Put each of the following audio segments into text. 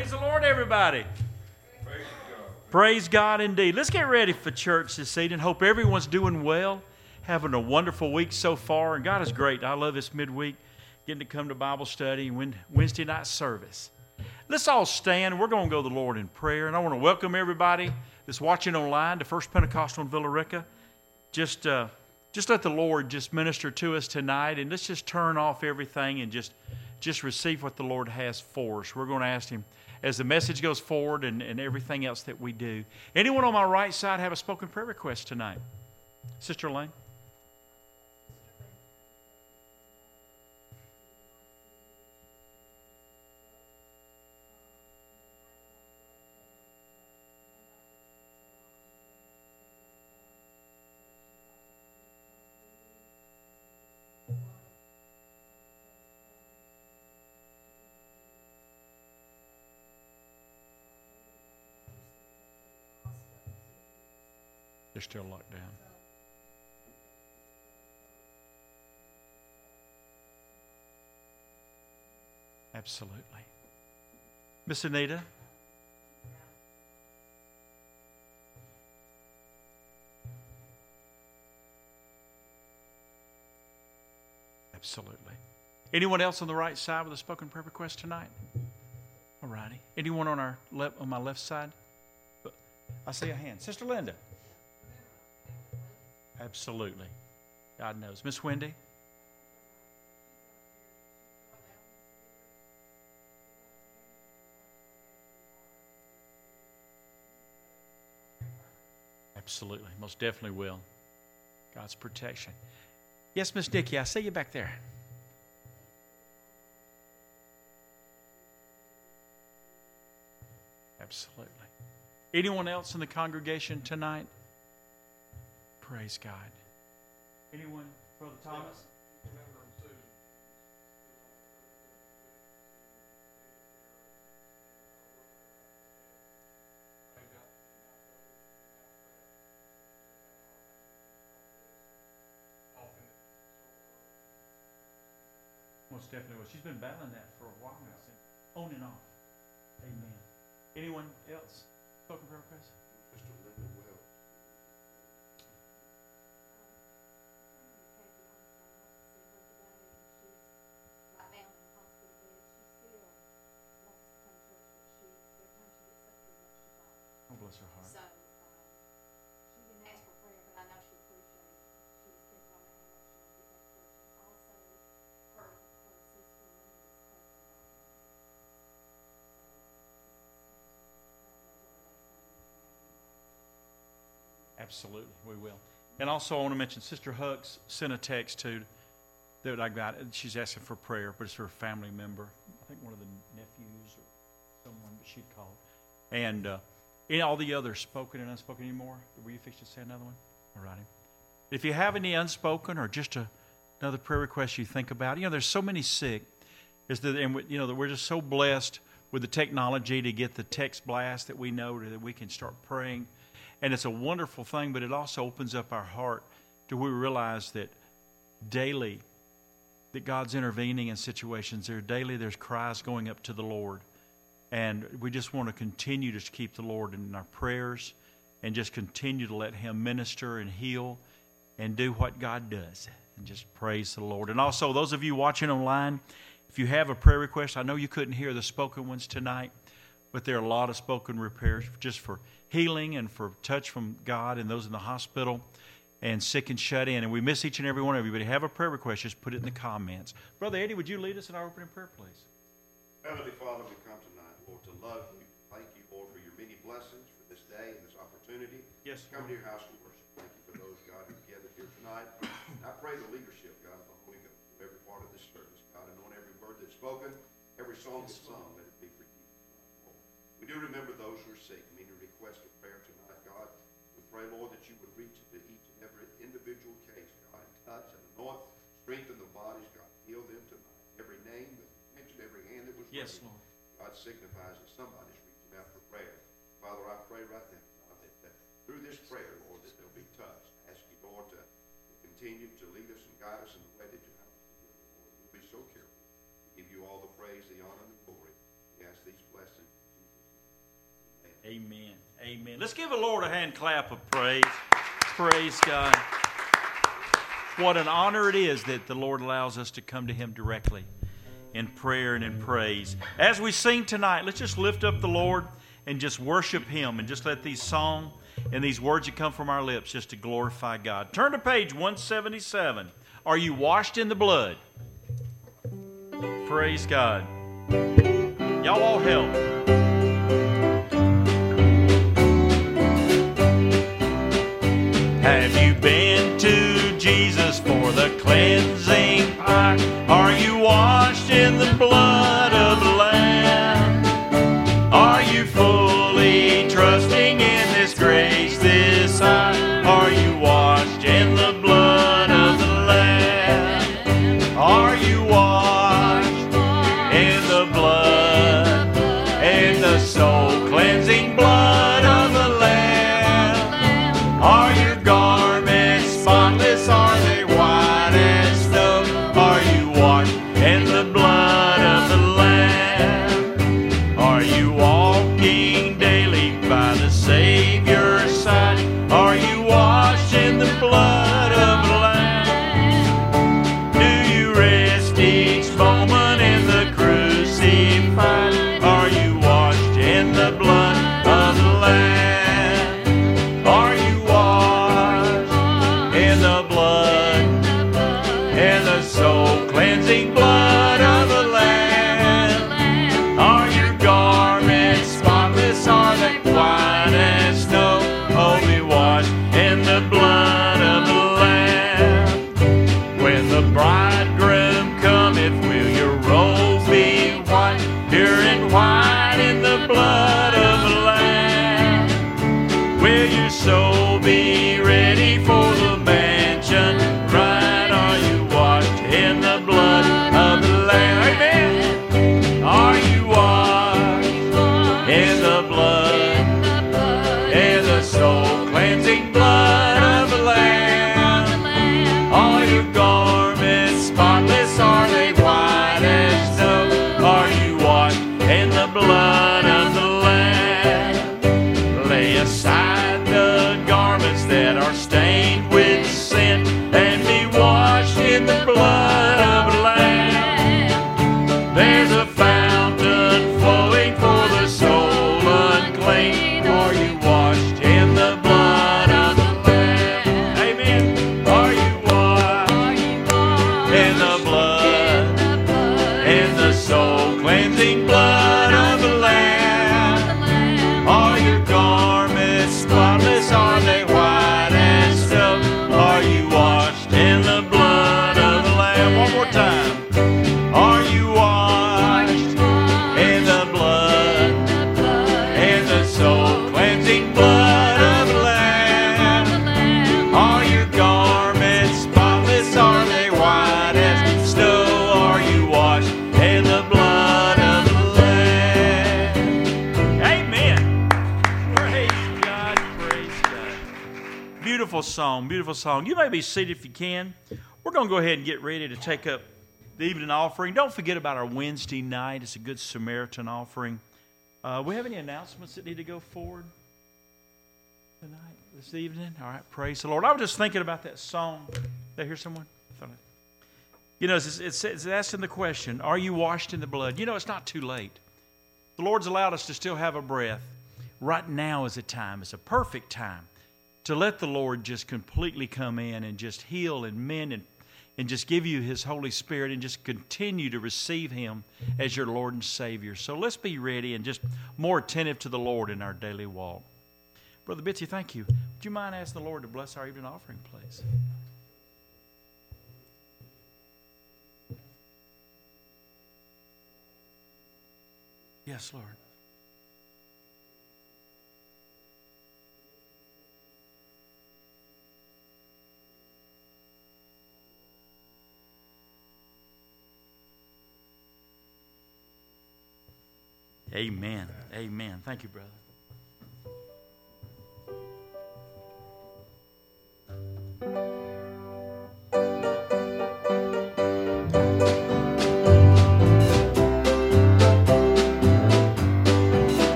Praise the Lord, everybody. Praise God indeed. Let's get ready for church this evening. Hope everyone's doing well, having a wonderful week so far. And God is great. I love this midweek, getting to come to Bible study and Wednesday night service. Let's all stand. We're going to go to the Lord in prayer. And I want to welcome everybody that's watching online to First Pentecostal in Villa Rica. Just let the Lord just minister to us tonight. And let's just turn off everything and just receive what the Lord has for us. We're going to ask Him as the message goes forward and everything else that we do. Anyone on my right side have a spoken prayer request tonight? Sister Elaine? They're still locked down. Absolutely. Miss Anita? Absolutely. Anyone else on the right side with a spoken prayer request tonight? All righty. Anyone on my left side? I see a hand. Sister Linda? Absolutely. God knows. Miss Wendy? Absolutely. Most definitely will. God's protection. Yes, Miss Dickey, I see you back there. Absolutely. Anyone else in the congregation tonight? Praise God. Anyone? Brother Thomas? Most definitely will. She's been battling that for a while now, on and off. Amen. Anyone else? Spoken prayer request? Mr. Linda Wells. Bless her heart. So she didn't ask for prayer, but I know she appreciated it. She was thinking about how much she wanted to get that church. And also, her sister Linda's husband. Absolutely, we will. And also, I want to mention Sister Hucks sent a text to that I got. She's asking for prayer, but it's her family member. I think one of the nephews or someone that she'd called. And all the others, spoken and unspoken anymore? Were you fixing to say another one? All righty. If you have any unspoken or just another prayer request you think about, there's so many sick. And we're just so blessed with the technology to get the text blast that we know that we can start praying. And it's a wonderful thing, but it also opens up our heart to where we realize that daily that God's intervening in situations. There's cries going up to the Lord. And we just want to continue to keep the Lord in our prayers and just continue to let Him minister and heal and do what God does. And just praise the Lord. And also, those of you watching online, if you have a prayer request, I know you couldn't hear the spoken ones tonight, but there are a lot of spoken prayers just for healing and for touch from God and those in the hospital and sick and shut in. And we miss each and every one of you. But if you have a prayer request, just put it in the comments. Brother Eddie, would you lead us in our opening prayer, please? Heavenly Father, we come tonight, Lord, to love you. Thank you, Lord, for your many blessings for this day and this opportunity. Yes, come to your house to worship. Thank you for those, God, who are gathered here tonight. And I pray the leadership, God, of the Holy Ghost, of every part of this service, God, and on every word that's spoken, every song that's sung, let it be for you. We do remember those who are sick, meaning request of prayer tonight, God. We pray, Lord, that you would reach into each and every individual case, God, and touch and anoint, strengthen the bodies, God, heal them tonight. Every name that mentioned, every hand that was raised. Yes, Lord. God signifies that somebody's reaching out for prayer. Father, I pray right now, God, that through this prayer, Lord, that they'll be touched. I ask you, Lord, to continue to lead us and guide us in the way that you have us to go, Lord. We'll be so careful to give you all the praise, the honor, and the glory. We ask these blessings in Amen. Amen. Let's give the Lord a hand clap of praise. Praise God. What an honor it is that the Lord allows us to come to Him directly in prayer and in praise. As we sing tonight, let's just lift up the Lord and just worship Him and just let these songs and these words that come from our lips just to glorify God. Turn to page 177. Are you washed in the blood? Praise God. Y'all all help. Have you been to Jesus for the cleansing fire? Are you washed in the blood of the Lamb? Are you fully trusting in this grace, this hour? Are you washed in the blood of the Lamb? Are you washed in the blood, in the soul cleansing blood of the Lamb? Are your garments spotless? Are they white as snow? Are you washed in the blood of the Lamb? Are you walking daily by the Savior's side? Are you washed in the blood of the Lamb? Do you rest each moment in the crucified? Are you washed in the blood of the Lamb? Are you washed in the blood, in the soul cleansing blood of the Lamb? Are your garments spotless? Are they white as snow? Oh, be washed in the blood of the Lamb. When the bridegroom cometh, will your robes be white, pure and white in the blood of the Lamb? Will your soul be ready for the mansion bride? Are you washed in the blood of the Lamb? Amen. Are you washed in the blood, in the soul cleansing blood of the Lamb? Are your garments spotless? Are they white as snow? Are you washed in the blood of the Lamb? Lay aside the garments that are stained with sin and be washed in the blood of the Lamb. There's a fountain flowing for the soul unclean. Are you washed in the blood of the Lamb? Amen. Are you washed in the blood, in the soul cleansing blood of the Lamb? Are your garments spotless? Are they white as snow? Are you washed in the blood of the Lamb? One more time. Are you washed in the blood, in the soul cleansing blood of the Lamb? Are your garments spotless? Are they white as snow? Are you washed in the blood of the Lamb? Amen. Praise God. Praise God. Beautiful song. Beautiful song. You may be seated if you can. We're going to go ahead and get ready to take up the evening offering. Don't forget about our Wednesday night. It's a Good Samaritan offering. We have any announcements that need to go forward tonight, this evening? All right, praise the Lord. I was just thinking about that song. Did I hear someone? You know, it's asking the question, are you washed in the blood? You know, it's not too late. The Lord's allowed us to still have a breath. Right now is a time. It's a perfect time to let the Lord just completely come in and just heal and mend and just give you His Holy Spirit and just continue to receive Him as your Lord and Savior. So let's be ready and just more attentive to the Lord in our daily walk. Brother Bitsy, thank you. Would you mind asking the Lord to bless our evening offering, please? Yes, Lord. Amen. Amen. Thank you, brother.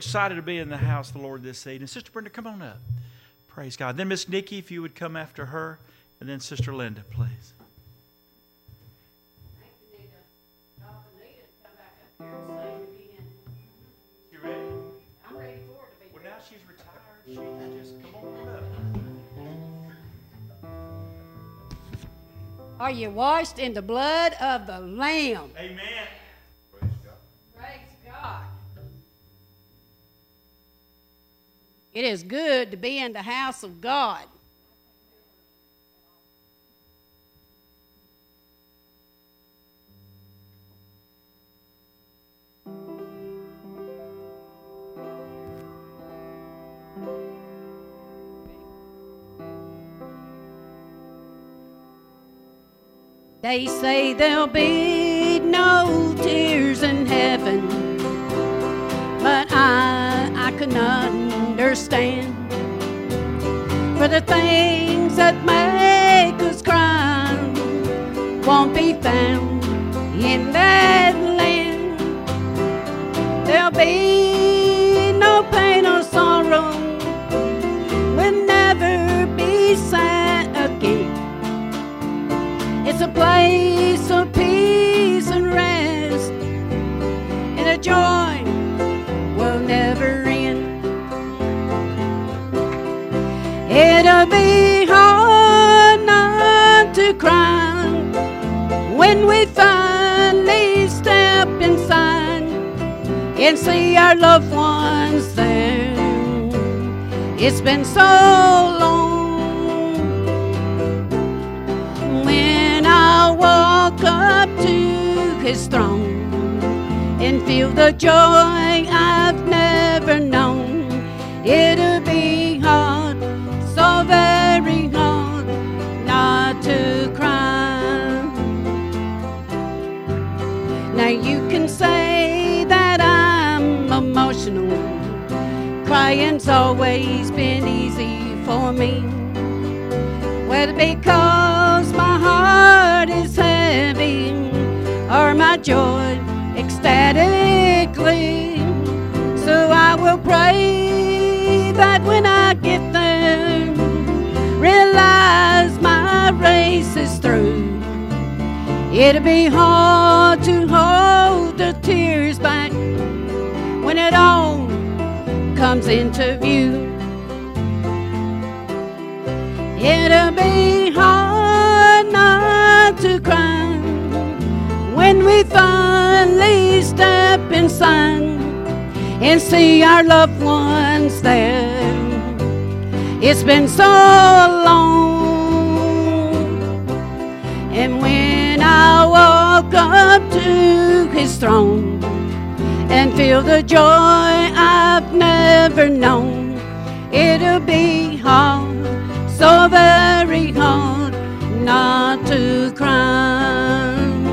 excited to be in the house of the Lord this evening. Sister Brenda, come on up. Praise God. Then Miss Nikki, if you would come after her, and then Sister Linda, please. You ready? I'm ready for it to be. Well, now she's retired. She can just come on up. Are you washed in the blood of the Lamb? Amen. Praise God. Praise God. It is good to be in the house of God. They say there'll be no tears in heaven, but I can understand. For the things that make us cry won't be found in that land. There'll be no pain or sorrow, we'll never be sad again. It's a place of peace and rest, and a joy will never end. It'll be hard not to cry when we finally step inside and see our loved ones there. It's been so long. Walk up to His throne and feel the joy I've never known. It'll be hard, so very hard, not to cry. Now you can say that I'm emotional. Crying's always been easy for me. Whether because my heart is heavy or my joy ecstatically. So I will pray that when I get there, realize my race is through. It'll be hard to hold the tears back when it all comes into view. It'll be hard not to cry when we finally step inside and see our loved ones there. It's been so long, and when I walk up to His throne and feel the joy I've never known, it'll be hard, so very hard, not to cry.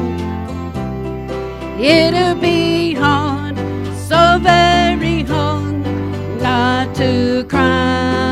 It'll be hard, so very hard, not to cry.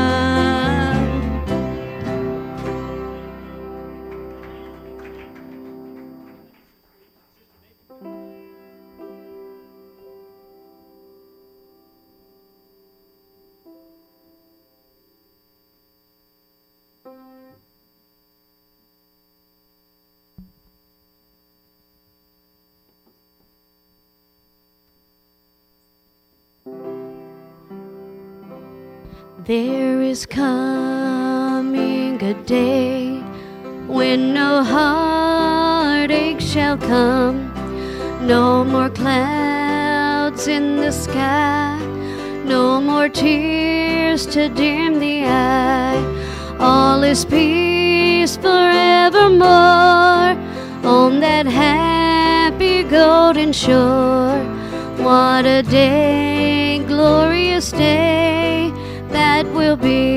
There is coming a day when no heartache shall come, no more clouds in the sky, no more tears to dim the eye. All is peace forevermore on that happy golden shore. What a day, glorious day that will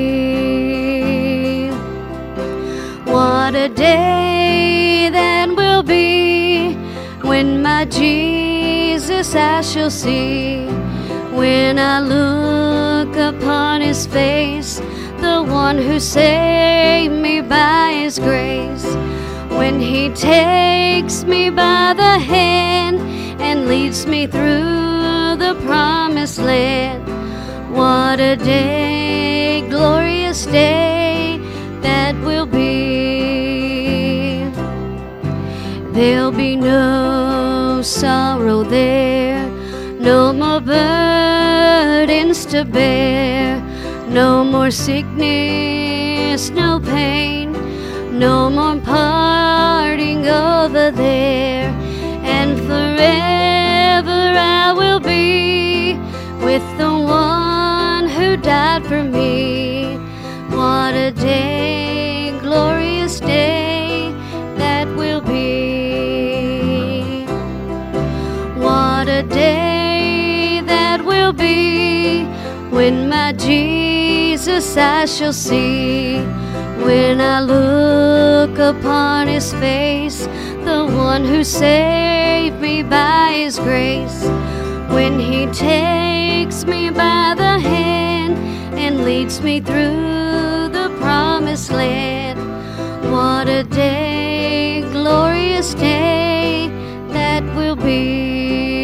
be. What a day that will be when my Jesus I shall see. When I look upon His face, the one who saved me by His grace. When He takes me by the hand and leads me through the promised land. What a day, glorious day that will be. There'll be no sorrow there, no more burdens to bear, no more sickness, no pain, no more parting over there, and forever I will be with the one who died for me. What a day, glorious day that will be. What a day that will be when my Jesus I shall see. When I look upon his face, the one who saved me by his grace. When he takes me by the hand and leads me through the promised land. What a day, glorious day that will be.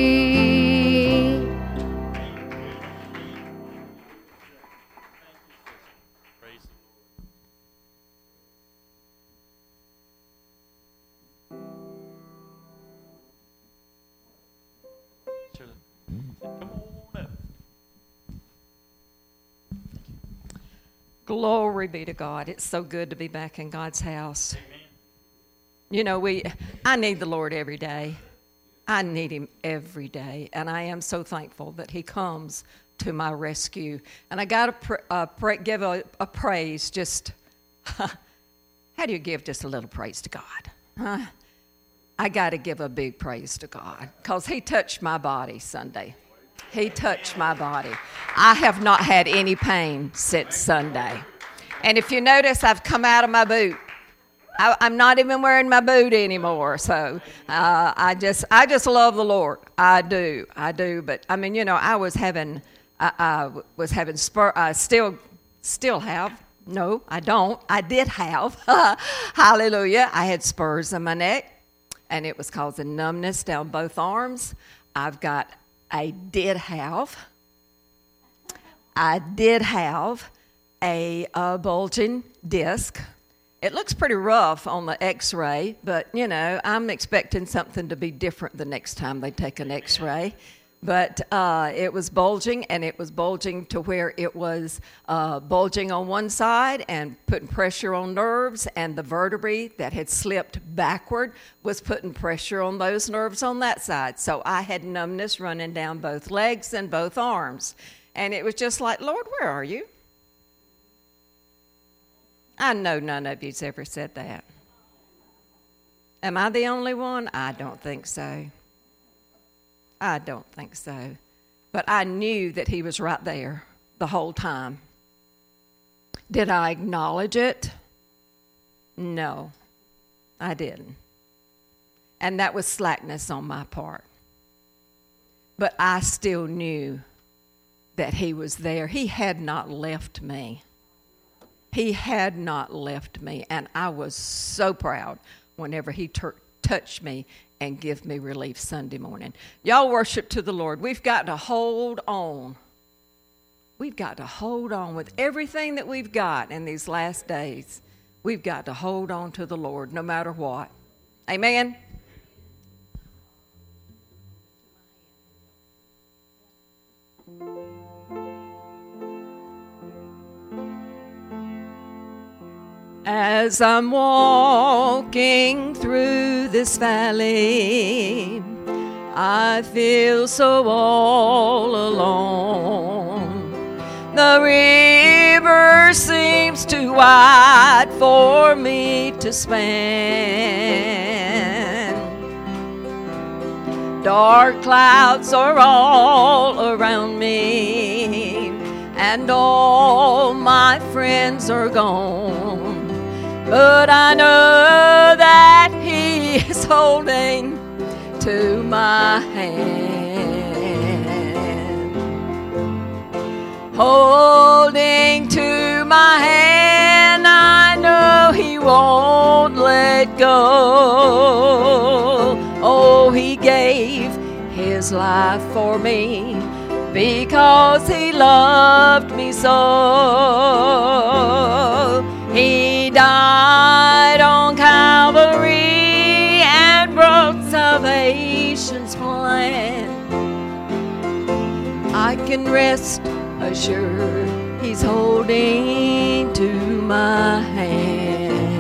Glory be to God. It's so good to be back in God's house. Amen. You know, I need the Lord every day. I need him every day. And I am so thankful that he comes to my rescue. And I got to give a praise just, how do you give just a little praise to God? Huh? I got to give a big praise to God because he touched my body Sunday. He touched my body. I have not had any pain since Sunday. And if you notice, I've come out of my boot. I'm not even wearing my boot anymore. So I just love the Lord. I do. But I mean, you know, I was having spur. I still have. No, I don't. I did have. Hallelujah. I had spurs in my neck, and it was causing numbness down both arms. I did have a bulging disc. It looks pretty rough on the x-ray, but, you know, I'm expecting something to be different the next time they take an x-ray. But it was bulging, and it was bulging to where it was bulging on one side and putting pressure on nerves, and the vertebrae that had slipped backward was putting pressure on those nerves on that side. So I had numbness running down both legs and both arms. And it was just like, Lord, where are you? I know none of you's ever said that. Am I the only one? I don't think so. I don't think so. But I knew that he was right there the whole time. Did I acknowledge it? No, I didn't. And that was slackness on my part. But I still knew that he was there. He had not left me. He had not left me. And I was so proud whenever he touched me and give me relief Sunday morning. Y'all worship to the Lord. We've got to hold on. We've got to hold on with everything that we've got in these last days. We've got to hold on to the Lord no matter what. Amen? As I'm walking through this valley, I feel so all alone. The river seems too wide for me to span. Dark clouds are all around me, and all my friends are gone. But I know that he is holding to my hand. Holding to my hand, I know he won't let go. Oh, he gave his life for me, because he loved me so. He died on Calvary and brought salvation's plan. I can rest assured he's holding to my hand.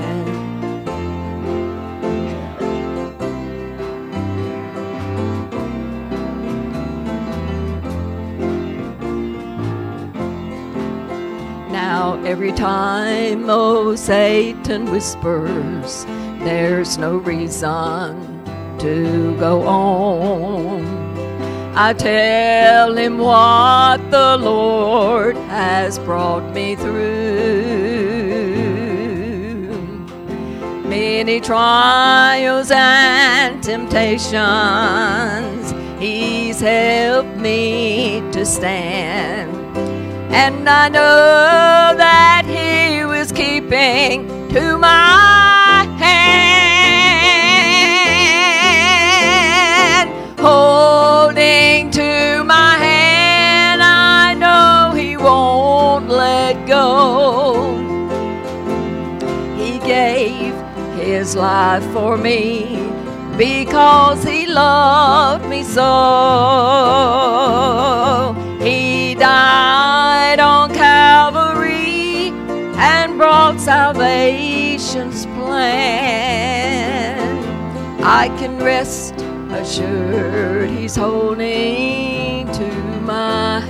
Now every time, oh, Satan whispers, there's no reason to go on, I tell him what the Lord has brought me through. Many trials and temptations he's helped me to stand. And I know that he was keeping to my hand, holding to my hand. I know he won't let go. He gave his life for me because he loved me so. He died on Calvary and brought salvation's plan. I can rest assured he's holding to my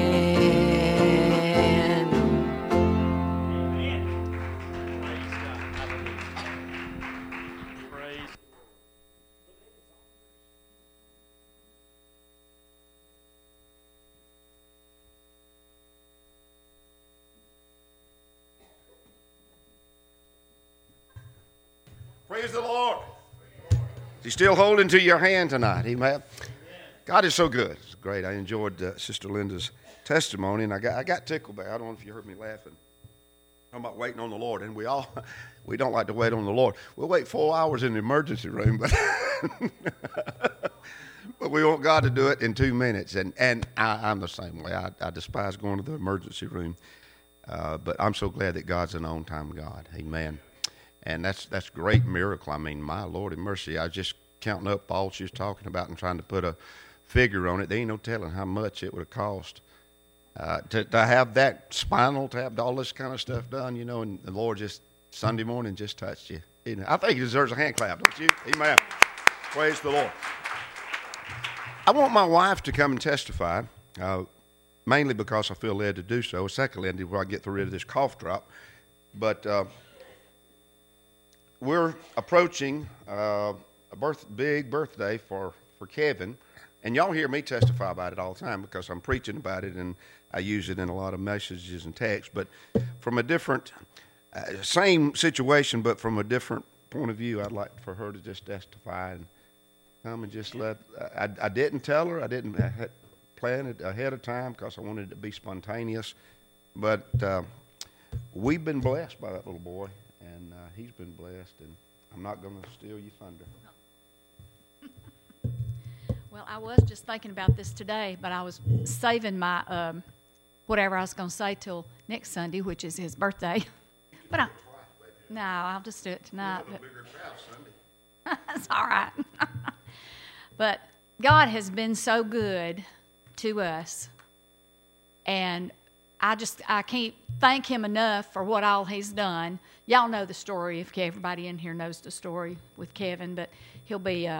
hand. Amen. Praise God. Hallelujah. Praise. Praise the Lord. He's still holding to your hand tonight. Amen. God is so good. It's great. I enjoyed Sister Linda's testimony, and I got tickled there. I don't know if you heard me laughing. Talking about waiting on the Lord, and we don't like to wait on the Lord. We'll wait 4 hours in the emergency room, but but we want God to do it in 2 minutes. And I'm the same way. I despise going to the emergency room, but I'm so glad that God's an on-time God. Amen. And that's a great miracle. I mean, my Lord in mercy, I was just counting up all she was talking about and trying to put a figure on it. There ain't no telling how much it would have cost to have that spinal, to have all this kind of stuff done, you know, and the Lord just Sunday morning just touched you. I think he deserves a hand clap, don't you? Amen. Praise the Lord. I want my wife to come and testify, mainly because I feel led to do so. Secondly, before I get rid of this cough drop. But we're approaching a big birthday for Kevin, and y'all hear me testify about it all the time because I'm preaching about it and I use it in a lot of messages and texts. But from a different, same situation, but from a different point of view, I'd like for her to just testify and come and just let. I didn't tell her, I didn't plan it ahead of time because I wanted it to be spontaneous, but we've been blessed by that little boy. And he's been blessed, and I'm not going to steal your thunder. Well, I was just thinking about this today, but I was saving my whatever I was going to say till next Sunday, which is his birthday. But I'll just do it tonight. We'll have a bigger crowd Sunday. That's all right. But God has been so good to us, and I can't thank him enough for what all he's done. Y'all know the story. If everybody in here knows the story with Kevin, but he'll be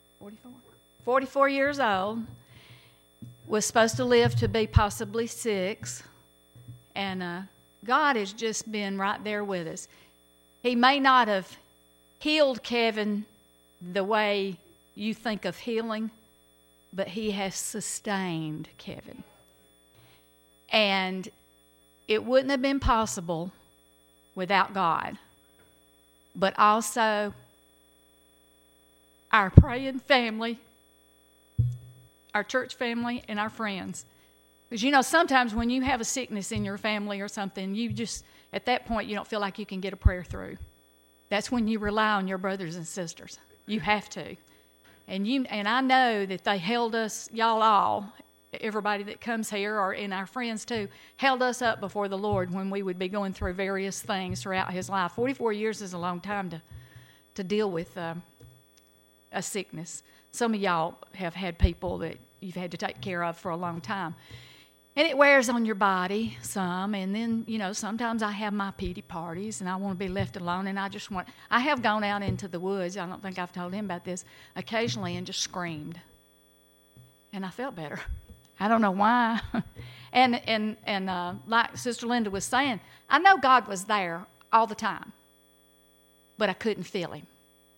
44 years old. Was supposed to live to be possibly 6, and God has just been right there with us. He may not have healed Kevin the way you think of healing, but he has sustained Kevin. And it wouldn't have been possible without God. But also our praying family, our church family, and our friends. Because, you know, sometimes when you have a sickness in your family or something, you just, at that point, you don't feel like you can get a prayer through. That's when you rely on your brothers and sisters. You have to. And I know that they held us, y'all all, everybody that comes here, or in our friends too, held us up before the Lord when we would be going through various things throughout his life. 44 years is a long time to deal with a sickness. Some of y'all have had people that you've had to take care of for a long time. And it wears on your body some, and then, sometimes I have my pity parties, and I want to be left alone, and I have gone out into the woods, I don't think I've told him about this, occasionally, and just screamed. And I felt better. I don't know why. and like Sister Linda was saying, I know God was there all the time, but I couldn't feel him.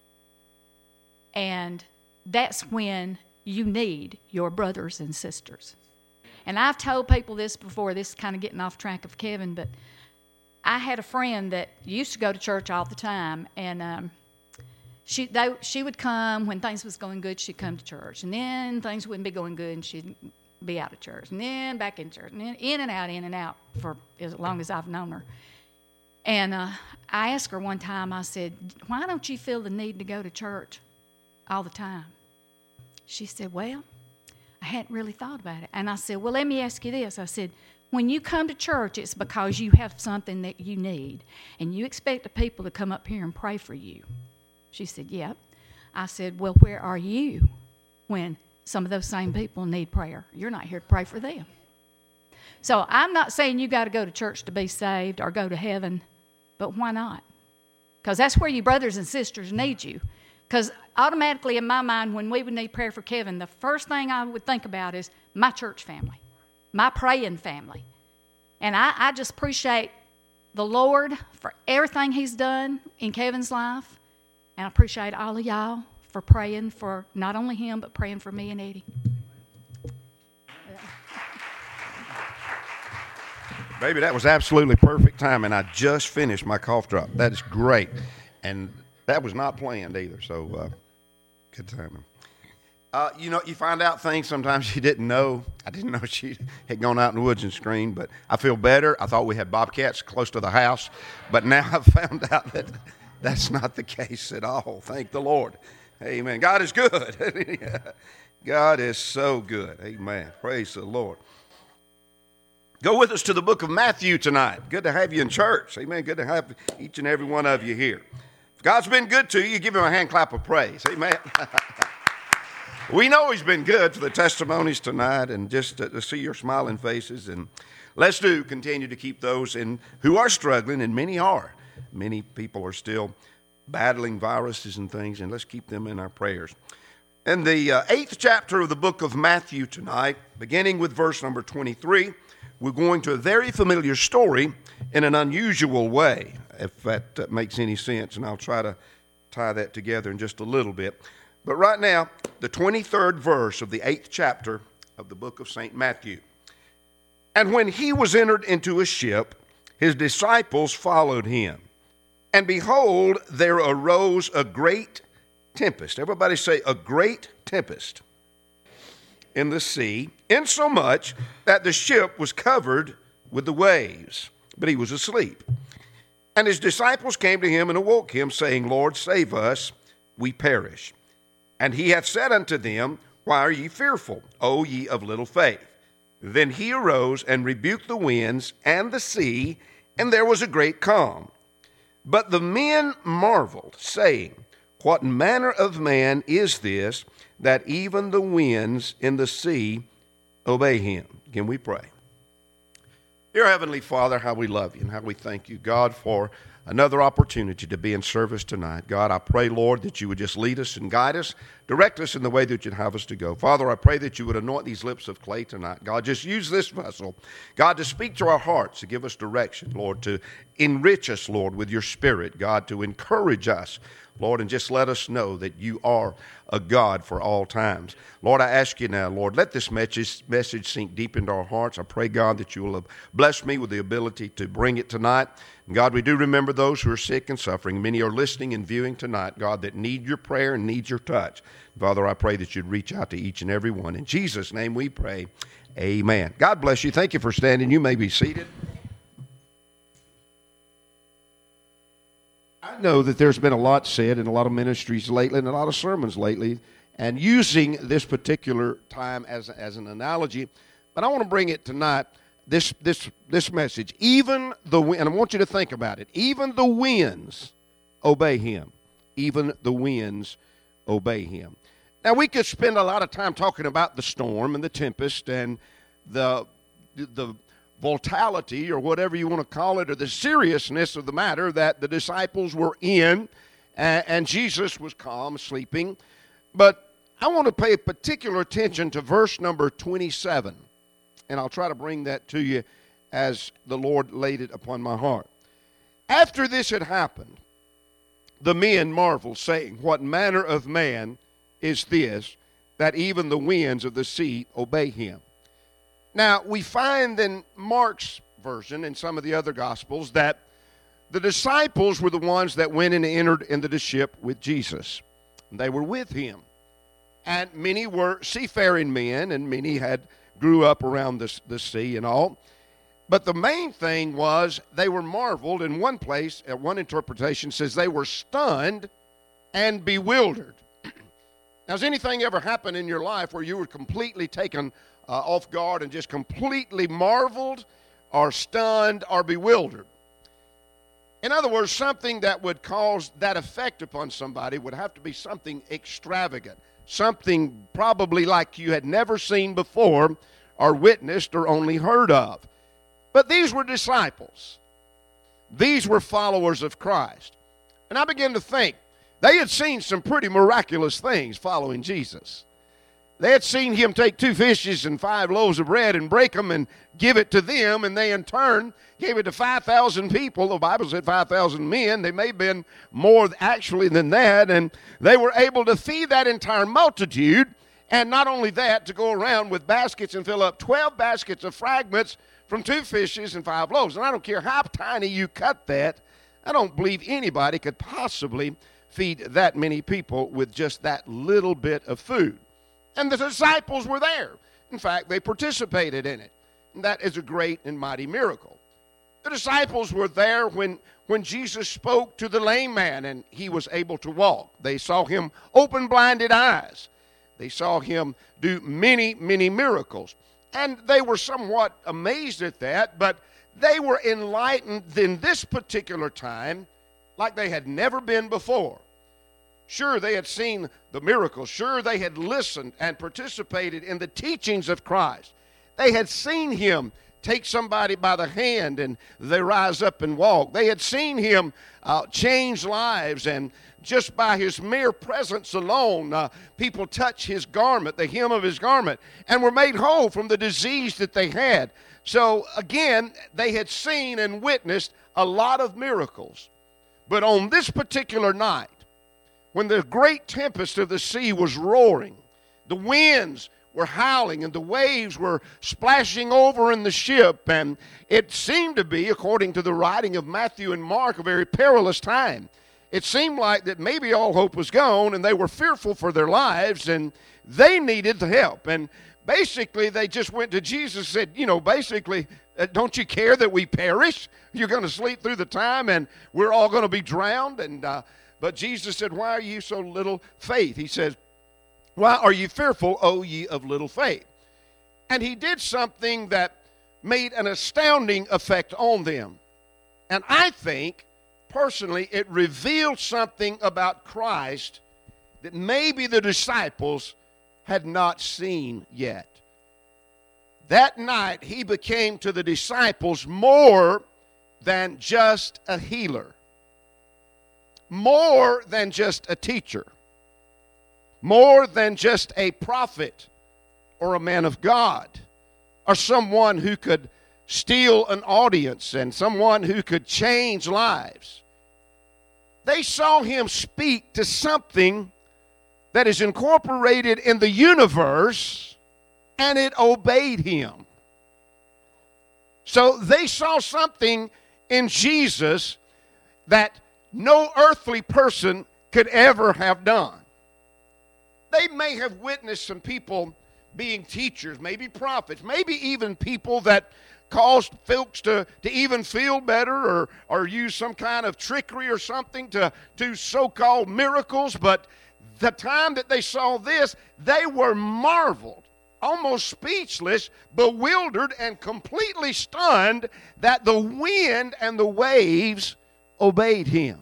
And that's when you need your brothers and sisters. And I've told people this before, this is kind of getting off track of Kevin, but I had a friend that used to go to church all the time, and she would come when things was going good, she'd come to church, and then things wouldn't be going good, and she'd be out of church, and then back in church, and then in and out for as long as I've known her. And I asked her one time, I said, why don't you feel the need to go to church all the time? She said, well, I hadn't really thought about it. And I said, well, let me ask you this. I said, when you come to church, it's because you have something that you need, and you expect the people to come up here and pray for you. She said, yep. I said, well, where are you when some of those same people need prayer? You're not here to pray for them. So I'm not saying you got to go to church to be saved or go to heaven, but why not? Because that's where your brothers and sisters need you. Because automatically in my mind, when we would need prayer for Kevin, the first thing I would think about is my church family, my praying family. And I just appreciate the Lord for everything he's done in Kevin's life. And I appreciate all of y'all for praying for not only him, but praying for me and Eddie. Baby, that was absolutely perfect time, and I just finished my cough drop. That is great. And that was not planned either, so good timing. You find out things sometimes you didn't know. I didn't know she had gone out in the woods and screamed, but I feel better. I thought we had bobcats close to the house, but now I've found out that that's not the case at all. Thank the Lord. Amen. God is good. God is so good. Amen. Praise the Lord. Go with us to the book of Matthew tonight. Good to have you in church. Amen. Good to have each and every one of you here. If God's been good to you, give him a hand clap of praise. Amen. We know he's been good for the testimonies tonight and just to see your smiling faces. And let's continue to keep those who are struggling, and many are. Many people are still battling viruses and things, and let's keep them in our prayers. In the 8th chapter of the book of Matthew tonight, beginning with verse number 23, we're going to a very familiar story in an unusual way, if that makes any sense, and I'll try to tie that together in just a little bit. But right now, the 23rd verse of the 8th chapter of the book of St. Matthew. And when he was entered into a ship, his disciples followed him. And behold, there arose a great tempest. Everybody say, a great tempest in the sea, insomuch that the ship was covered with the waves, but he was asleep. And his disciples came to him and awoke him, saying, Lord, save us, we perish. And he hath said unto them, why are ye fearful, O ye of little faith? Then he arose and rebuked the winds and the sea, and there was a great calm. But the men marveled, saying, what manner of man is this, that even the winds in the sea obey him? Can we pray? Dear Heavenly Father, how we love you and how we thank you, God, for another opportunity to be in service tonight. God, I pray, Lord, that you would just lead us and guide us, direct us in the way that you'd have us to go. Father, I pray that you would anoint these lips of clay tonight. God, just use this vessel, God, to speak to our hearts, to give us direction, Lord, to enrich us, Lord, with your Spirit, God, to encourage us, Lord, and just let us know that you are a God for all times. Lord, I ask you now, Lord, let this message sink deep into our hearts. I pray, God, that you will have blessed me with the ability to bring it tonight. And God, we do remember those who are sick and suffering. Many are listening and viewing tonight, God, that need your prayer and need your touch. Father, I pray that you'd reach out to each and every one. In Jesus' name we pray, amen. God bless you. Thank you for standing. You may be seated. I know that there's been a lot said in a lot of ministries lately and a lot of sermons lately, and using this particular time as an analogy. But I want to bring it tonight, this message. Even the wind, and I want you to think about it. Even the winds obey him. Even the winds obey him. Now, we could spend a lot of time talking about the storm and the tempest and the volatility, or whatever you want to call it, or the seriousness of the matter that the disciples were in, and Jesus was calm, sleeping. But I want to pay particular attention to verse number 27, and I'll try to bring that to you as the Lord laid it upon my heart. After this had happened, the men marveled, saying, "What manner of man is this, that even the winds of the sea obey him?" Now, we find in Mark's version and some of the other Gospels that the disciples were the ones that went and entered into the ship with Jesus. They were with him. And many were seafaring men, and many grew up around the sea and all. But the main thing was they were marveled. In one place, at one interpretation, says they were stunned and bewildered. Now, has anything ever happened in your life where you were completely taken off guard and just completely marveled or stunned or bewildered? In other words, something that would cause that effect upon somebody would have to be something extravagant, something probably like you had never seen before or witnessed or only heard of. But these were disciples. These were followers of Christ. And I began to think, they had seen some pretty miraculous things following Jesus. They had seen him take 2 fishes and 5 loaves of bread and break them and give it to them, and they in turn gave it to 5,000 people. The Bible said 5,000 men. They may have been more actually than that, and they were able to feed that entire multitude, and not only that, to go around with baskets and fill up 12 baskets of fragments from 2 fishes and 5 loaves. And I don't care how tiny you cut that, I don't believe anybody could possibly feed that many people with just that little bit of food. And the disciples were there. In fact, they participated in it. And that is a great and mighty miracle. The disciples were there when Jesus spoke to the lame man and he was able to walk. They saw him open blinded eyes. They saw him do many, many miracles. And they were somewhat amazed at that, but they were enlightened in this particular time like they had never been before. Sure, they had seen the miracles. Sure, they had listened and participated in the teachings of Christ. They had seen him take somebody by the hand and they rise up and walk. They had seen him change lives, and just by his mere presence alone, people touch his garment, the hem of his garment, and were made whole from the disease that they had. So again, they had seen and witnessed a lot of miracles. But on this particular night, when the great tempest of the sea was roaring, the winds were howling and the waves were splashing over in the ship, and it seemed to be, according to the writing of Matthew and Mark, a very perilous time. It seemed like that maybe all hope was gone, and they were fearful for their lives, and they needed the help. And basically, they just went to Jesus and said, don't you care that we perish? You're going to sleep through the time, and we're all going to be drowned. But Jesus said, why are you so little faith? He says, why are you fearful, O ye of little faith? And he did something that made an astounding effect on them. And I think, personally, it revealed something about Christ that maybe the disciples had not seen yet. That night, he became to the disciples more than just a healer, more than just a teacher, more than just a prophet or a man of God, or someone who could steal an audience and someone who could change lives. They saw him speak to something that is incorporated in the universe, and it obeyed him. So they saw something in Jesus that no earthly person could ever have done. They may have witnessed some people being teachers, maybe prophets, maybe even people that caused folks to even feel better or use some kind of trickery or something to do so-called miracles, but the time that they saw this, they were marveled, almost speechless, bewildered, and completely stunned that the wind and the waves obeyed him.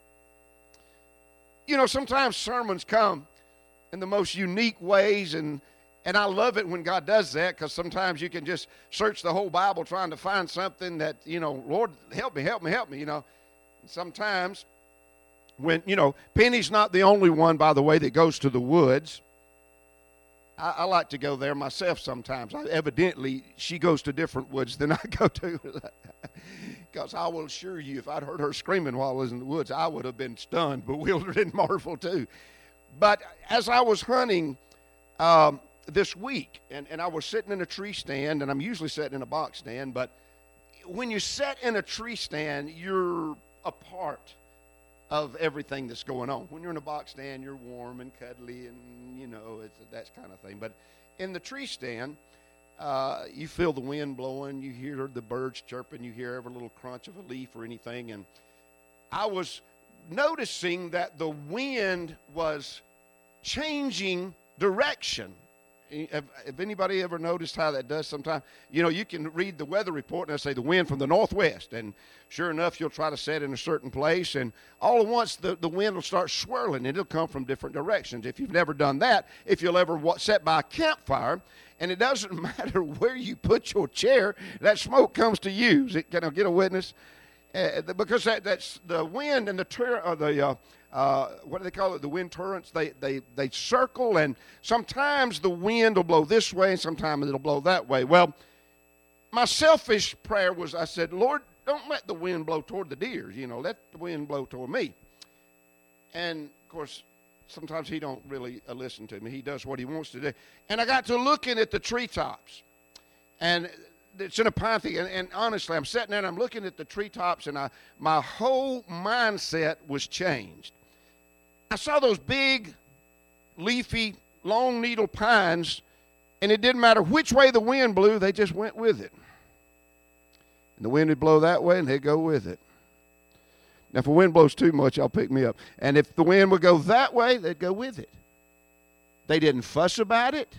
You know, sometimes sermons come in the most unique ways, and I love it when God does that, because sometimes you can just search the whole Bible trying to find something that, you know, Lord, help me, you know. Sometimes when, you know, Penny's not the only one, by the way, that goes to the woods. I like to go there myself sometimes. Evidently, she goes to different woods than I go to. Because I will assure you, if I'd heard her screaming while I was in the woods, I would have been stunned, bewildered, and marveled too. But as I was hunting this week, and I was sitting in a tree stand, and I'm usually sitting in a box stand, but when you sit in a tree stand, you're a part of everything that's going on. When you're in a box stand, you're warm and cuddly, and, you know, it's that kind of thing. But in the tree stand, you feel the wind blowing, you hear the birds chirping, you hear every little crunch of a leaf or anything. And I was noticing that the wind was changing direction. Have anybody ever noticed how that does sometimes? You know, you can read the weather report and they say the wind from the northwest, and sure enough, you'll try to set in a certain place, and all at once the wind will start swirling, and it'll come from different directions. If you've never done that, if you'll ever sit by a campfire, and it doesn't matter where you put your chair, that smoke comes to you. Can I get a witness? Because that's the wind and what do they call it? The wind torrents. They circle, and sometimes the wind will blow this way, and sometimes it'll blow that way. Well, my selfish prayer was, I said, Lord, don't let the wind blow toward the deer. You know, let the wind blow toward me. And of course, sometimes he don't really listen to me. He does what he wants to do. And I got to looking at the treetops, and it's in a pine tree, and honestly, I'm sitting there and I'm looking at the treetops, and my whole mindset was changed. I saw those big, leafy, long needle pines, and it didn't matter which way the wind blew, they just went with it. And the wind would blow that way, and they'd go with it. Now, if the wind blows too much, I'll pick me up. And if the wind would go that way, they'd go with it. They didn't fuss about it.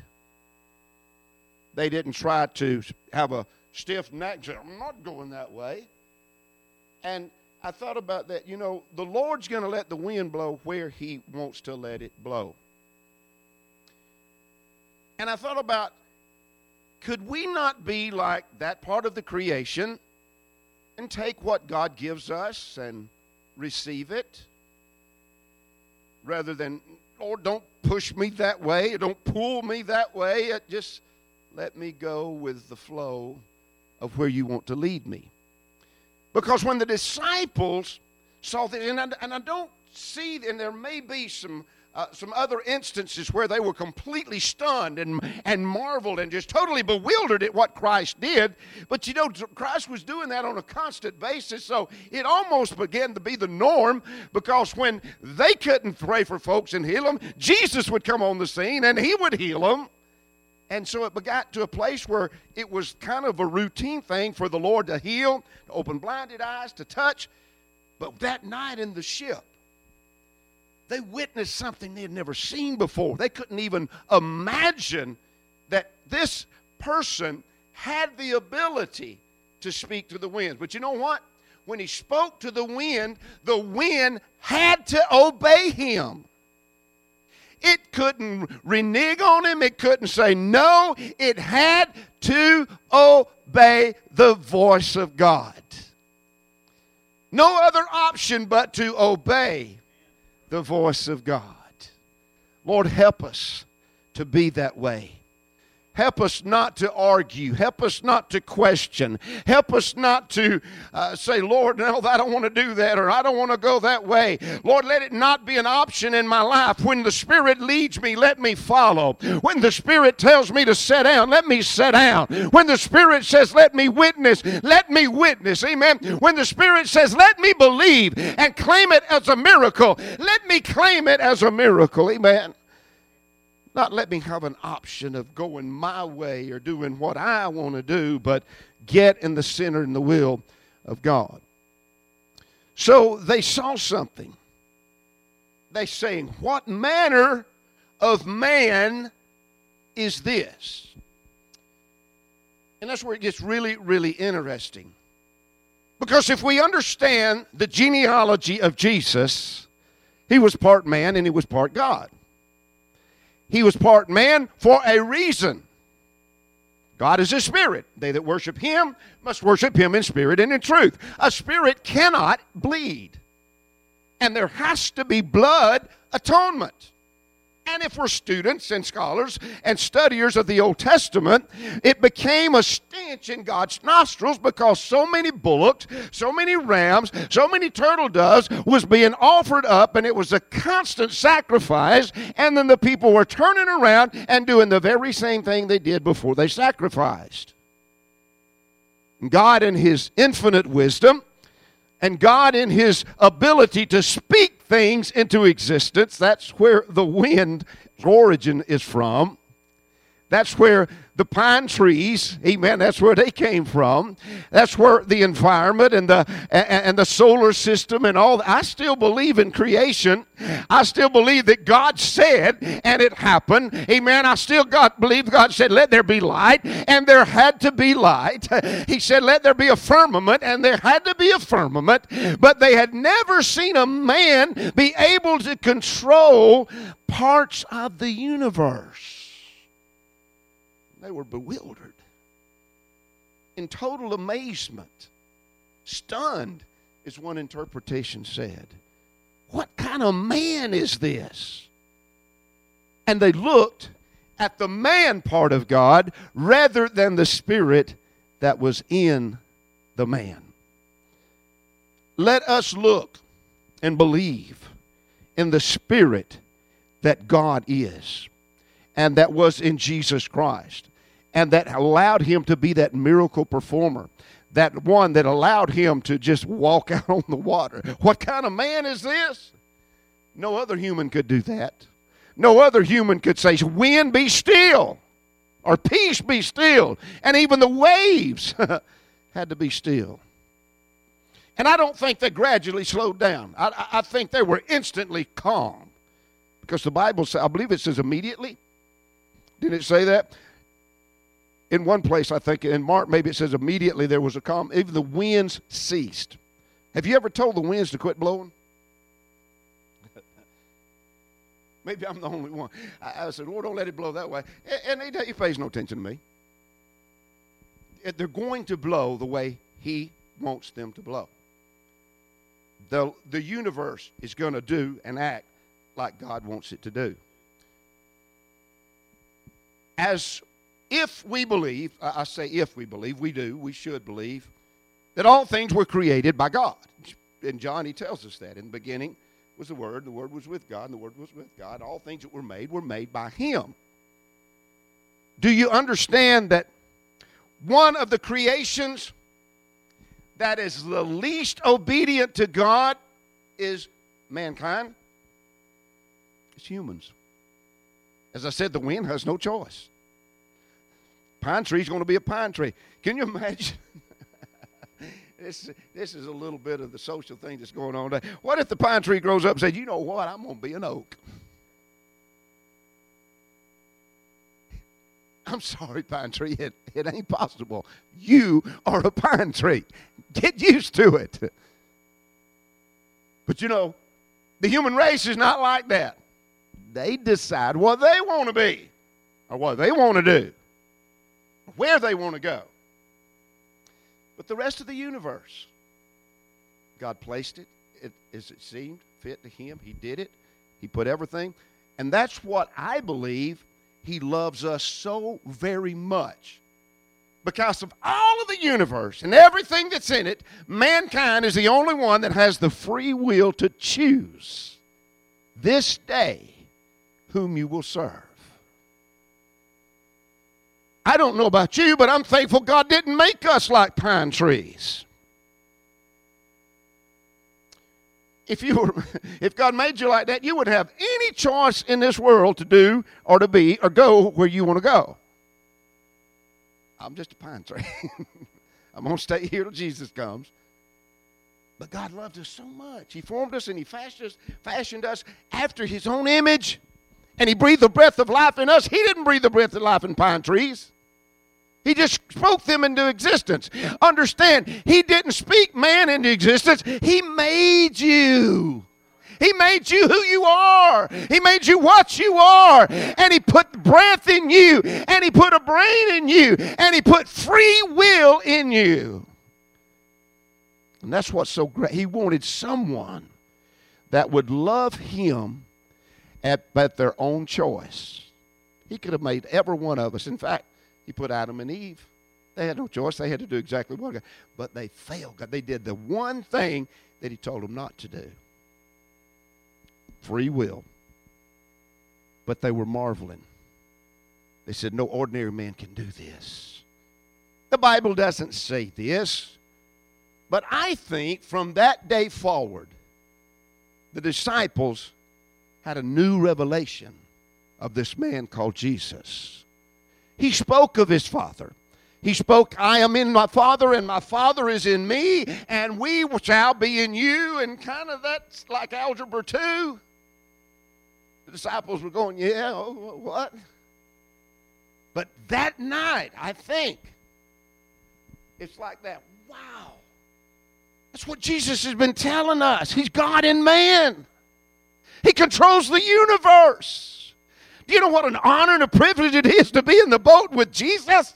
They didn't try to have a stiff neck and say, I'm not going that way. And I thought about that. You know, the Lord's going to let the wind blow where he wants to let it blow. And I thought about, could we not be like that part of the creation and take what God gives us and receive it, rather than, Lord, don't push me that way, don't pull me that way, just let me go with the flow of where you want to lead me. Because when the disciples saw this, and I don't see, and there may be some other instances where they were completely stunned and marveled and just totally bewildered at what Christ did. But you know, Christ was doing that on a constant basis, so it almost began to be the norm, because when they couldn't pray for folks and heal them, Jesus would come on the scene and he would heal them. And so it got to a place where it was kind of a routine thing for the Lord to heal, to open blinded eyes, to touch. But that night in the ship, they witnessed something they had never seen before. They couldn't even imagine that this person had the ability to speak to the winds. But you know what? When he spoke to the wind had to obey him. It couldn't renege on him. It couldn't say no. It had to obey the voice of God. No other option but to obey the voice of God. Lord, help us to be that way. Help us not to argue. Help us not to question. Help us not to say, Lord, no, I don't want to do that, or I don't want to go that way. Lord, let it not be an option in my life. When the Spirit leads me, let me follow. When the Spirit tells me to sit down, let me sit down. When the Spirit says, let me witness, let me witness. Amen. When the Spirit says, let me believe and claim it as a miracle, let me claim it as a miracle. Amen. Not let me have an option of going my way or doing what I want to do, but get in the center and the will of God. So they saw something. they saying, what manner of man is this? And that's where it gets really, really interesting. Because if we understand the genealogy of Jesus, he was part man and he was part God. He was part man for a reason. God is a spirit. They that worship him must worship him in spirit and in truth. A spirit cannot bleed. And there has to be blood atonement. And if we're students and scholars and studiers of the Old Testament, it became a stench in God's nostrils because so many bullocks, so many rams, so many turtle doves was being offered up, and it was a constant sacrifice, and then the people were turning around and doing the very same thing they did before they sacrificed. God in his infinite wisdom and God in his ability to speak things into existence, that's where the wind's origin is from. That's where the pine trees, amen, that's where they came from. That's where the environment and the solar system and all that. I still believe in creation. I still believe that God said and it happened. Amen. I still believe God said, let there be light, and there had to be light. He said, let there be a firmament, and there had to be a firmament. But they had never seen a man be able to control parts of the universe. They were bewildered, in total amazement, stunned, as one interpretation said. What kind of man is this? And they looked at the man part of God rather than the spirit that was in the man. Let us look and believe in the spirit that God is, and that was in Jesus Christ, and that allowed him to be that miracle performer, that one that allowed him to just walk out on the water. What kind of man is this? No other human could do that. No other human could say, wind be still, or peace be still, and even the waves had to be still. And I don't think they gradually slowed down. I think they were instantly calm, because the Bible says, I believe it says immediately. Did it say that? In one place, I think, in Mark, maybe it says immediately there was a calm. Even the winds ceased. Have you ever told the winds to quit blowing? Maybe I'm the only one. I said, Lord, don't let it blow that way. And he pays no attention to me. They're going to blow the way he wants them to blow. The universe is going to do and act like God wants it to do. As if we believe, I say if we believe, we do, we should believe, that all things were created by God. In John, he tells us that. In the beginning was the Word was with God, and the Word was with God. All things that were made by him. Do you understand that one of the creations that is the least obedient to God is mankind? It's humans. As I said, the wind has no choice. Pine tree is going to be a pine tree. Can you imagine? This is a little bit of the social thing that's going on today. What if the pine tree grows up and says, you know what, I'm going to be an oak? I'm sorry, pine tree, it ain't possible. You are a pine tree. Get used to it. But you know, the human race is not like that. They decide what they want to be, or what they want to do, where they want to go. But the rest of the universe, God placed it as it seemed fit to him. He did it. He put everything. And that's what I believe he loves us so very much. Because of all of the universe and everything that's in it, mankind is the only one that has the free will to choose this day whom you will serve. I don't know about you, but I'm thankful God didn't make us like pine trees. If God made you like that, you would have any choice in this world to do or to be or go where you want to go. I'm just a pine tree. I'm going to stay here till Jesus comes. But God loved us so much. He formed us and He fashioned us after His own image. And He breathed the breath of life in us. He didn't breathe the breath of life in pine trees. He just spoke them into existence. Understand, He didn't speak man into existence. He made you. He made you who you are. He made you what you are. And He put breath in you. And He put a brain in you. And He put free will in you. And that's what's so great. He wanted someone that would love Him at their own choice. He could have made every one of us. In fact, He put Adam and Eve. They had no choice. They had to do exactly what God. But they failed God. They did the one thing that He told them not to do. Free will. But they were marveling. They said, no ordinary man can do this. The Bible doesn't say this. But I think from that day forward, the disciples had a new revelation of this man called Jesus. He spoke of His Father. He spoke, I am in my Father, and my Father is in me, and we shall be in you. And kind of that's like Algebra 2. The disciples were going, yeah, what? But that night, I think, it's like that, wow. That's what Jesus has been telling us. He's God in man. He controls the universe. Do you know what an honor and a privilege it is to be in the boat with Jesus?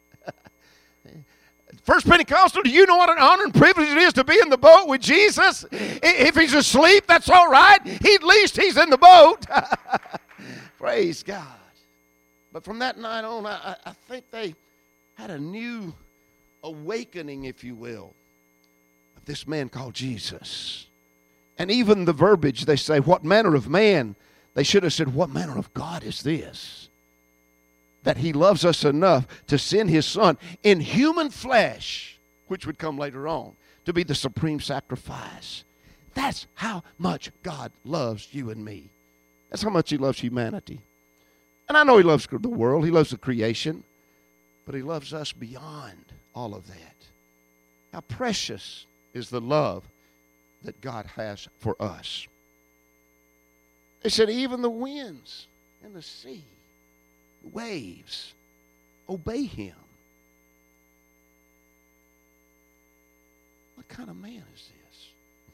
First Pentecostal, do you know what an honor and privilege it is to be in the boat with Jesus? If He's asleep, that's all right. At least He's in the boat. Praise God. But from that night on, I think they had a new awakening, if you will, of this man called Jesus. And even the verbiage, they say, what manner of man? They should have said, what manner of God is this? That He loves us enough to send His Son in human flesh, which would come later on, to be the supreme sacrifice. That's how much God loves you and me. That's how much He loves humanity. And I know He loves the world. He loves the creation. But He loves us beyond all of that. How precious is the love that God has for us. They said even the winds and the sea, the waves, obey Him. What kind of man is this?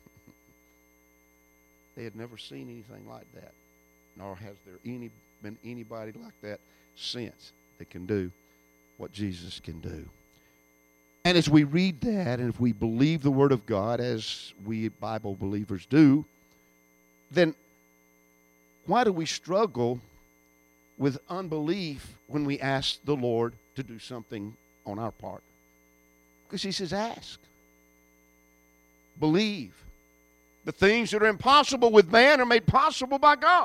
They had never seen anything like that, nor has there been anybody like that since that can do what Jesus can do. And as we read that, and if we believe the Word of God, as we Bible believers do, then why do we struggle with unbelief when we ask the Lord to do something on our part? Because He says, ask. Believe. The things that are impossible with man are made possible by God.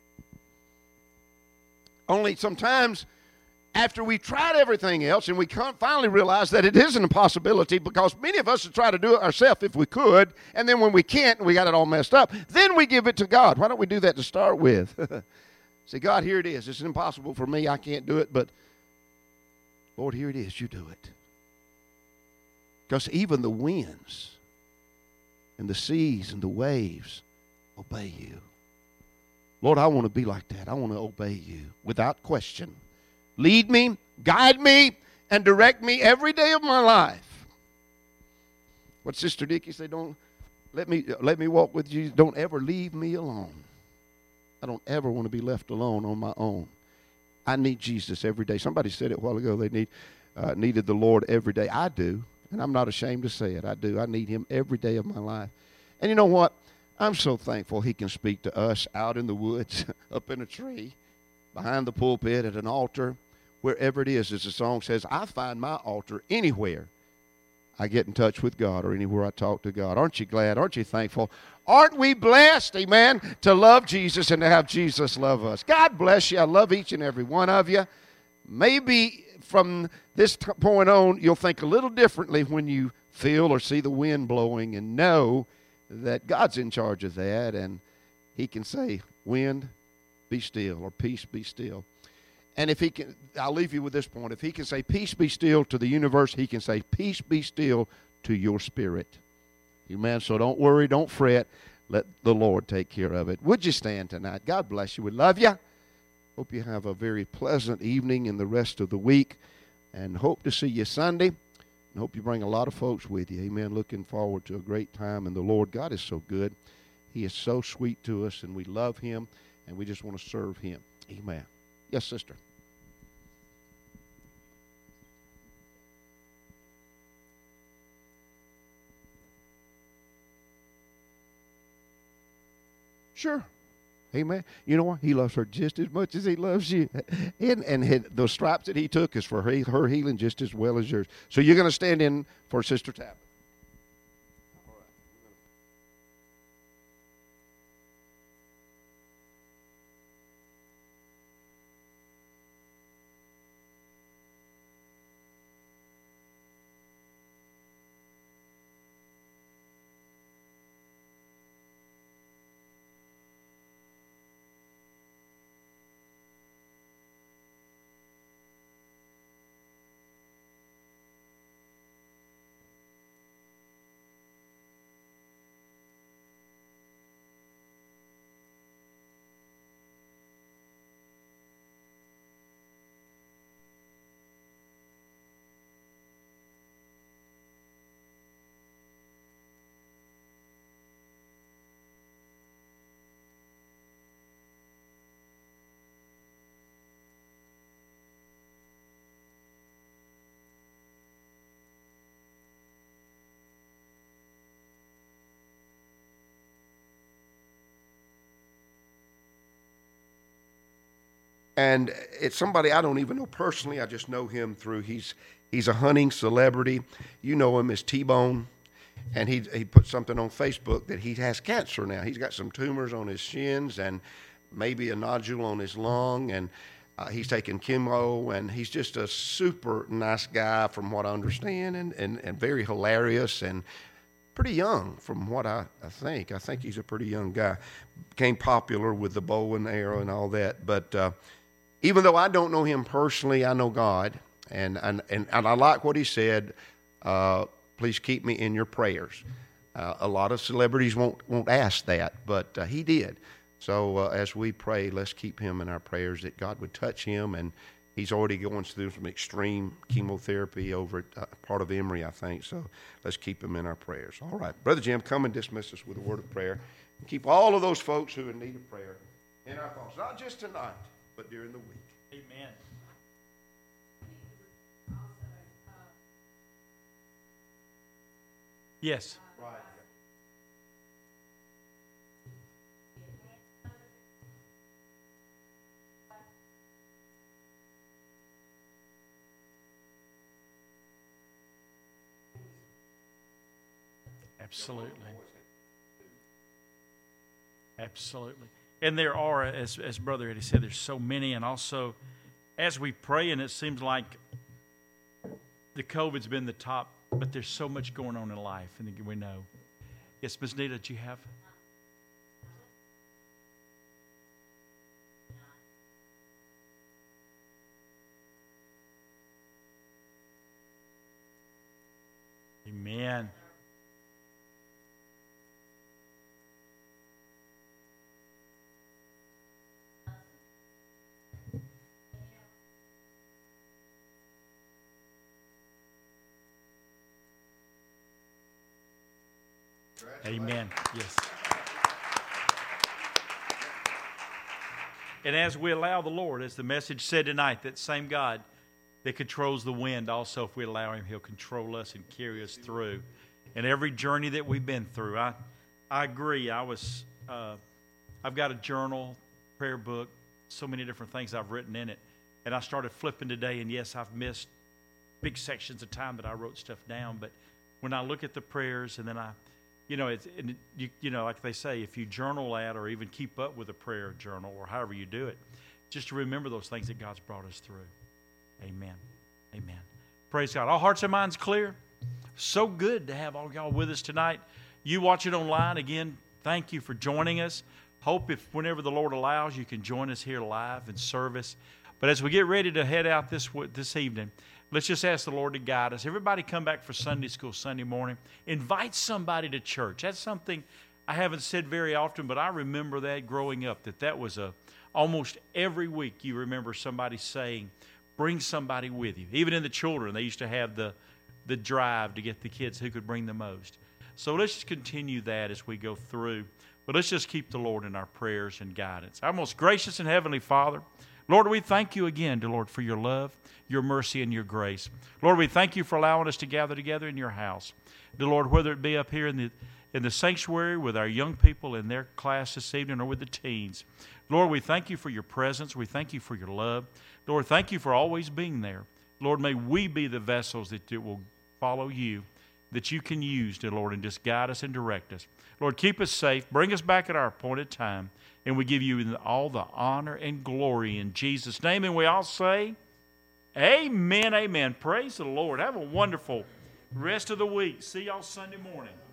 Only sometimes after we tried everything else and we finally realize that it is an impossibility, because many of us would try to do it ourselves if we could, and then when we can't and we got it all messed up, then we give it to God. Why don't we do that to start with? Say, God, here it is. It's impossible for me. I can't do it, but Lord, here it is. You do it. Because even the winds and the seas and the waves obey You. Lord, I want to be like that. I want to obey You without question. Lead me, guide me, and direct me every day of my life. What Sister Dickie said, don't let me walk with You. Don't ever leave me alone. I don't ever want to be left alone on my own. I need Jesus every day. Somebody said it a while ago. They needed the Lord every day. I do, and I'm not ashamed to say it. I do. I need Him every day of my life. And you know what? I'm so thankful He can speak to us out in the woods, up in a tree, behind the pulpit, at an altar, wherever it is. As the song says, I find my altar anywhere I get in touch with God, or anywhere I talk to God. Aren't you glad? Aren't you thankful? Aren't we blessed, amen, to love Jesus and to have Jesus love us? God bless you. I love each and every one of you. Maybe from this point on, you'll think a little differently when you feel or see the wind blowing, and know that God's in charge of that, and He can say, wind, be still, or peace, be still. And if He can, I'll leave you with this point. If He can say, peace be still to the universe, He can say, peace be still to your spirit. Amen. So don't worry, don't fret. Let the Lord take care of it. Would you stand tonight? God bless you. We love you. Hope you have a very pleasant evening in the rest of the week, and hope to see you Sunday. And hope you bring a lot of folks with you. Amen. Looking forward to a great time in the Lord. God is so good. He is so sweet to us, and we love Him, and we just want to serve Him. Amen. Yes, sister. Sure. Amen. You know what? He loves her just as much as He loves you. And the stripes that He took is for her healing just as well as yours. So you're going to stand in for Sister Tabitha. And it's somebody I don't even know personally. I just know him through, he's a hunting celebrity. You know him as T-Bone. And he put something on Facebook that he has cancer now. He's got some tumors on his shins and maybe a nodule on his lung. And he's taking chemo. And he's just a super nice guy from what I understand, and very hilarious and pretty young from what I think. I think he's a pretty young guy. Became popular with the bow and arrow and all that. But even though I don't know him personally, I know God, and I like what he said. Please keep me in your prayers. A lot of celebrities won't ask that, but he did. So as we pray, let's keep him in our prayers that God would touch him. And he's already going through some extreme chemotherapy over at part of Emory, I think. So let's keep him in our prayers. All right, Brother Jim, come and dismiss us with a word of prayer. And keep all of those folks who are in need of prayer in our thoughts, not just tonight, but during the week. Amen. Yes. Right. Absolutely. Absolutely. And there are, as Brother Eddie said, there's so many. And also, as we pray, and it seems like the COVID's been the top, but there's so much going on in life, and we know. Yes, Ms. Nita, do you have? Amen. Amen. Yes. And as we allow the Lord, as the message said tonight, that same God that controls the wind, also if we allow Him, He'll control us and carry us through. And every journey that we've been through, I agree. I've got a journal, prayer book, so many different things I've written in it. And I started flipping today, and yes, I've missed big sections of time that I wrote stuff down. But when I look at the prayers, and then like they say, if you journal that or even keep up with a prayer journal or however you do it, just to remember those things that God's brought us through. Amen. Amen. Praise God. All hearts and minds clear. So good to have all y'all with us tonight. You watching online, again, thank you for joining us. Hope if whenever the Lord allows, you can join us here live in service. But as we get ready to head out this evening, Let's just ask the Lord to guide us. Everybody come back for Sunday school Sunday morning. Invite somebody to church. That's something I haven't said very often, but I remember that growing up, that was almost every week you remember somebody saying, bring somebody with you. Even in the children, they used to have the drive to get the kids who could bring the most. So let's just continue that as we go through. But let's just keep the Lord in our prayers and guidance. Our most gracious and heavenly Father, Lord, we thank you again, dear Lord, for your love, your mercy, and your grace. Lord, we thank you for allowing us to gather together in your house. Dear Lord, whether it be up here in the sanctuary with our young people in their class this evening or with the teens. Lord, we thank you for your presence. We thank you for your love. Lord, thank you for always being there. Lord, may we be the vessels that will follow you, that you can use, dear Lord, and just guide us and direct us. Lord, keep us safe. Bring us back at our appointed time. And we give you all the honor and glory in Jesus' name. And we all say, amen, amen. Praise the Lord. Have a wonderful rest of the week. See y'all Sunday morning.